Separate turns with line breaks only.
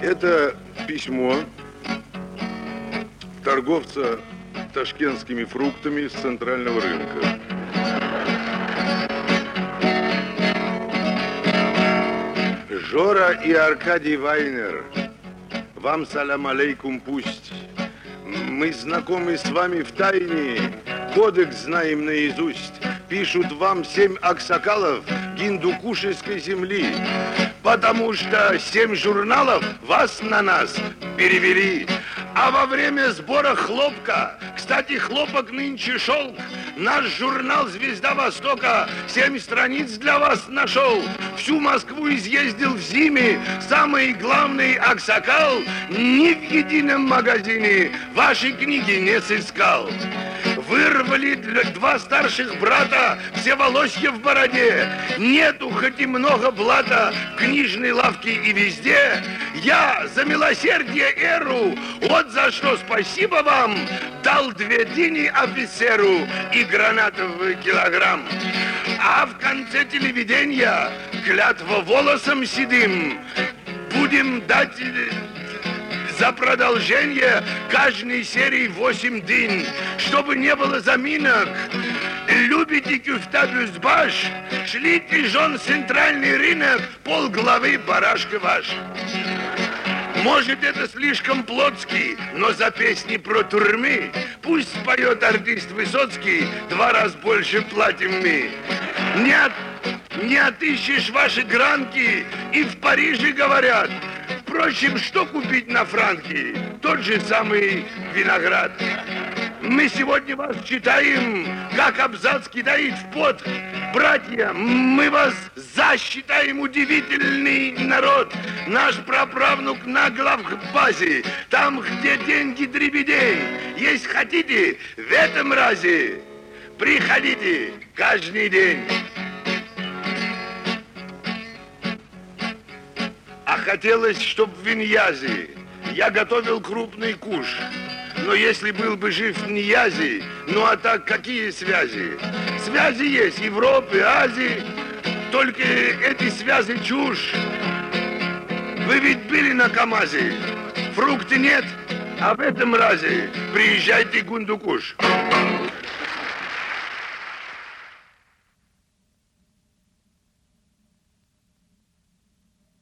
Это письмо торговца ташкентскими фруктами с центрального рынка. Жора и Аркадий Вайнер, вам салам алейкум пусть. Мы знакомы с вами в тайне, кодекс знаем наизусть. Пишут вам 7 аксакалов гиндукушеской земли, потому что 7 журналов вас на нас перевели. А во время сбора хлопка, кстати, хлопок нынче шелк, наш журнал «Звезда Востока» 7 страниц для вас нашел. Всю Москву изъездил в зиме самый главный аксакал, ни в едином магазине вашей книги не сыскал. Вырвали 2 старших брата, все волосья в бороде. Нету хоть и много блата в книжной лавке и везде. Я за милосердие эру, вот за что спасибо вам, дал 2 дыни офицеру и гранатовый килограмм. А в конце телевидения клятва волосом седым. Будем дать за продолжение каждой серии 8 дынь, чтобы не было заминок. Любите кюфта-бюзбаш, шлите жен в центральный рынок, полглавы барашка ваш. Может, это слишком плотский, но за песни про турмы пусть споет артист Высоцкий, 2 раза больше платим мы. Не отыщешь ваши гранки, и в Париже говорят. Впрочем, что купить на франки? Тот же самый виноград. Мы сегодня вас читаем, как абзац кидает в пот. Братья, мы вас засчитаем удивительный народ. Наш праправнук на главбазе, там, где деньги дребедей. Есть хотите, в этом разе приходите каждый день. А хотелось, чтоб в Виньязе я готовил крупный куш. Но если был бы жив Ниязи, ну а так какие связи? Связи есть Европы, Азии, только эти связи чушь. Вы ведь были на КамАЗе, фрукты нет, а в этом разе приезжайте в Гундукуш.